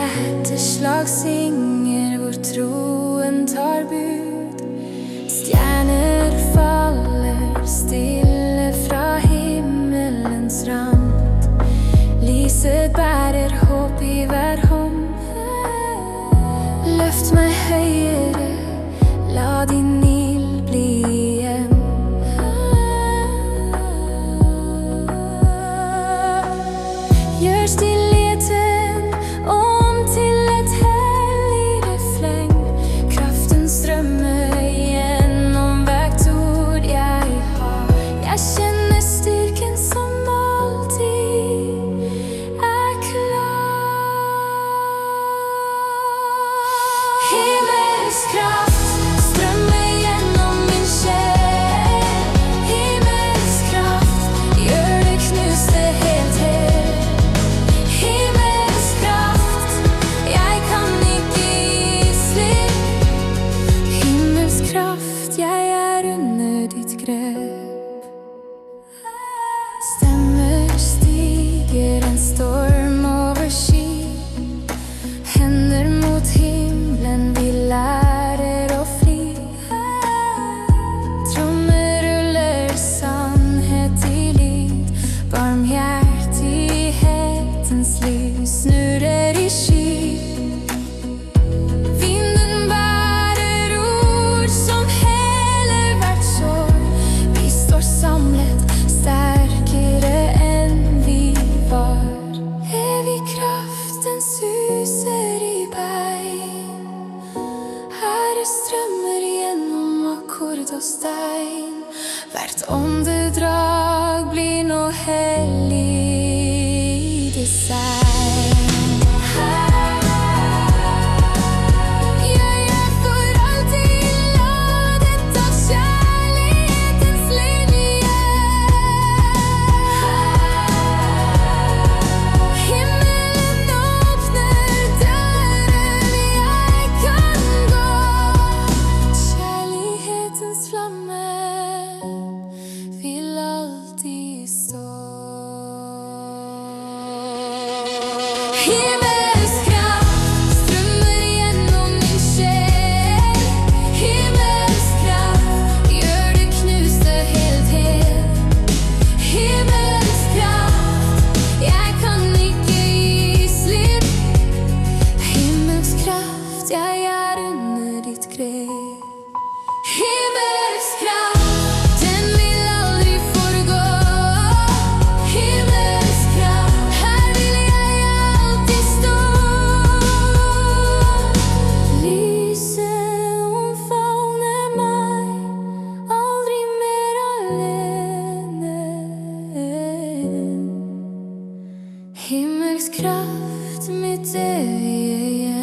hjerteslag synger hvor troen tar bud. Stjerner faller stille fra himmelens rand. Lyset bærer håp i hver hånd. Løft meg høyere, la din ild bli igjen. Gjør stillheten om til et hellig refleng. Kraften strømmer gjennom hvert ord jeg har. Jeg kjenner styrken som alltid er klar. Himmelsk kraft strømmer gjennom min sjel. Himmelsk kraft gjør det knuste helt helt. Himmelsk kraft, jeg kan ikke gi slipp. Himmelsk kraft, jeg er under ditt grep. Stemmer stiger en storm over sky. Hender mot himmelen, vi lærer å fly. Trommer ruller sannhet i lyd. Barmhjertighetens lys snurrer i sky. Vinden bærer ord som heler hvert sår. Vi står samlet, sterkere enn vi var. Evig kraft, den suser i bein. Herre strømmer gjennom akkord og stein. Hvert åndedrag blir nå hellig design. Jeg er for alltid ladet av kjærlighetens linje. Himmelen åpner døren jeg kan gå. Kjærlighetens flamme vil alltid stå. Himmelsk kraft strømmer gjennom min sjel. Himmelsk kraft gjør det knuste helt helt. Himmelsk kraft, jeg kan ikke gi slipp. Himmelsk kraft, jeg er under ditt grep. Himmelsk kraft, den vil aldri forgå. Himmelsk kraft, her vil jeg alltid stå. Lyset omfavner meg, aldri mer alene. Himmelsk kraft, mitt evige hjem.